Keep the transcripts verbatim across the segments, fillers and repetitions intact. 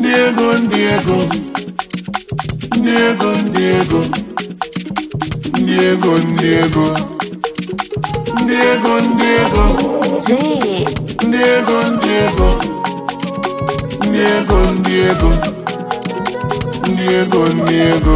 Diego, Diego, Diego, Diego, Diego, Diego, Diego, Diego, Sí. Diego, Diego, Diego, Diego, Diego, Diego.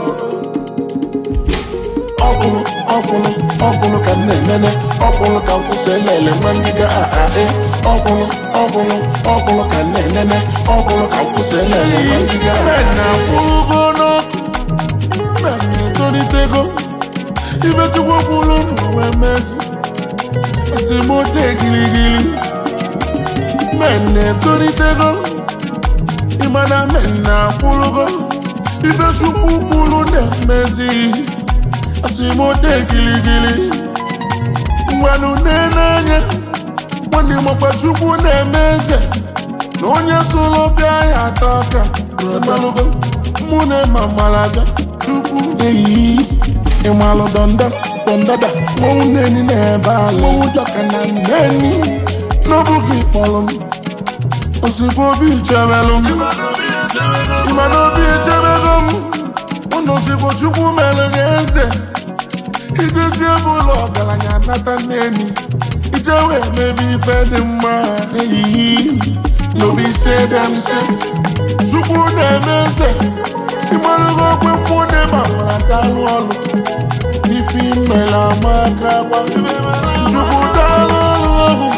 Ọkùnrin, ọkùnrin, ọkùnrin kan nene, ọkùnrin kan kuselele mangiga aae. Ọkùnrin, ọkùnrin, ọkùnrin kan nene, ọkùnrin kan kuselele mangiga. Mena kugono, mena tonitego. Ibe tu wapulu no emezi. Asimote giligili. Mena tonitego. Imana mena kulugo. Ibe tu wapulu no emezi. Asimote giligili. Mwanu nenanye. Mwani mwafachuku nemeze. Nonye solo fya ya taka. Remalugo. Mune mamalaga. Chuku. Eyi. Imalo donda. Dondada. Mwu neni nebale. Mwu jaka na neni. Nobuki polum. Osipo bi chebelum. Imano bi chebelum. Uno siko chuku melegeze. Ijesi ebulo galanya nata neni. Ijewe maybe fed him my. No be say them say. Chuku nemeze. Imano go kwe mwone mamara dalu olu. Ni female amaka. Chuku dalu olu.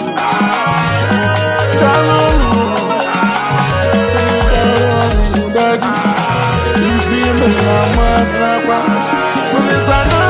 Dalu olu. Daddy. Ni female amaka. Unisana.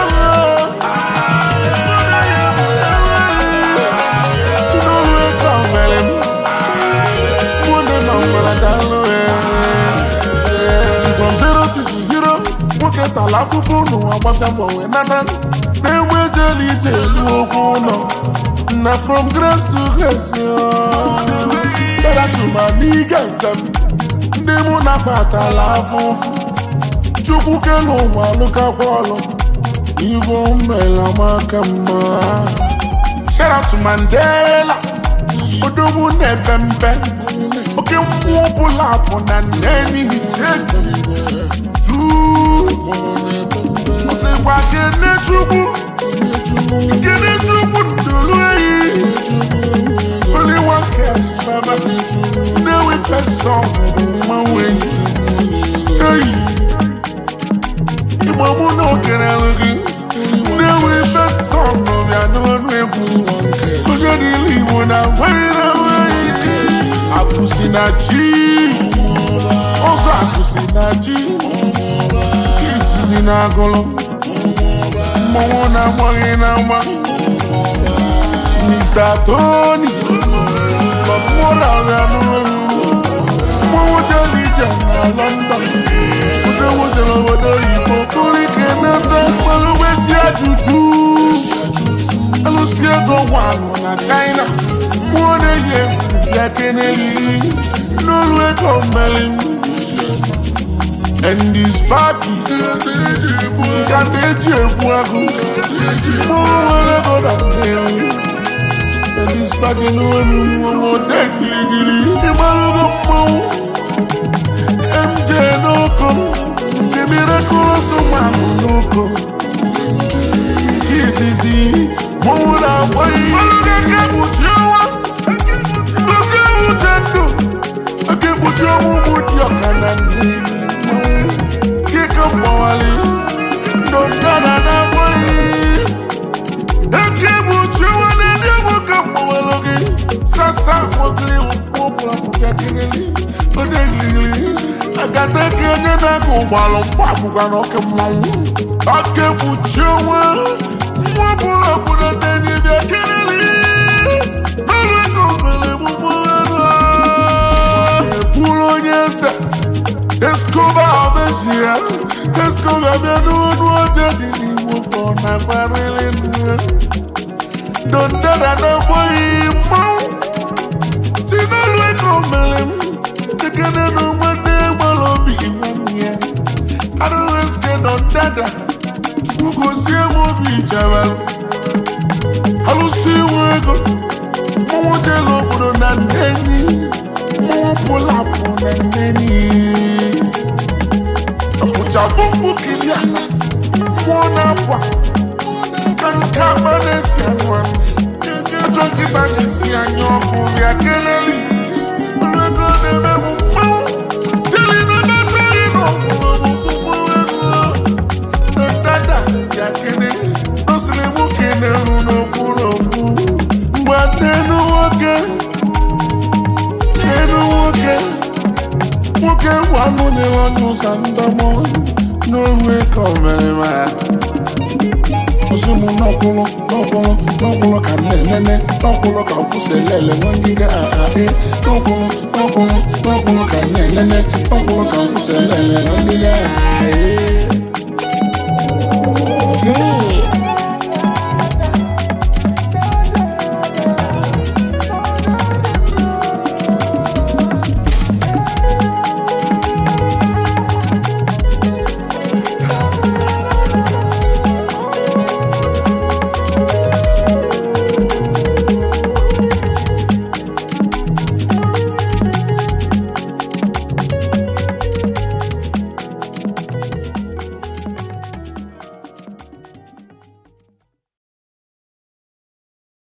From zero to the hero, look at a laugh of fun, no, I was a boy, nana. Then we jelly tell no. Now from grace to grace, say that to my niggas, them. They won't have a laugh of Chukukelo, look at Wallo. Even Melamaka. Shout out to Mandela. Odomu nebembe. Okay, more pull up on a nanny. Two. I say, why can't it you? Get it to only one cares, mama. Now we first song, my way. Hey, you mama no can I look in. Now we first song, I don't know. Look at the leave when I wait away. Akusinachi, also Akusinachi, kisses in Agolo, Mona Moina, Mister Tony, Mora, Moja Legion, London, the water over the Hippopolis, and Malusia Juju, Alusia go one, China, one year. Kennedy, no way coming. And this party can't take you. More than them. And this party no more deck. M J no come. The miraculous man no come. This is it. More than why. I can't put your wood, your cannon. Kick up, Molly. Don't run away. I can't put you on and you will come over. Sasa, what little popular getting but then I got that cannon. I go while I'm Babu and come on. I can't put you on. What pull up with a day if you're killing. Escobar Vesia, Escobar Benuano, Jadi, Mukona, Marilyn. Don't dare no boy, Tina Lueco Melim, the Canada one day will be one year. I don't always get on dada, who goes here will be travel. I will see where I go. More jello, but on that penny, more pull up. neni apucha bumbu kiliana mwana kwa kanka banesi anwan jogi banesi anyoku ya keleli ulego neme mumau selino batari no dada ya kene osile mukene runo funo fu mbatenu oke nenu oke oke wanu ne wanu sandamo no we komere ma Osumu n'okpolo, n'okpolo, n'okpolo ka nnenene, n'okpolo ka nkwuselele nwangiga aa e. N'okpolo, n'okpolo, n'okpolo ka nnenene, n'okpolo ka nkwuselele nwangiga aa e.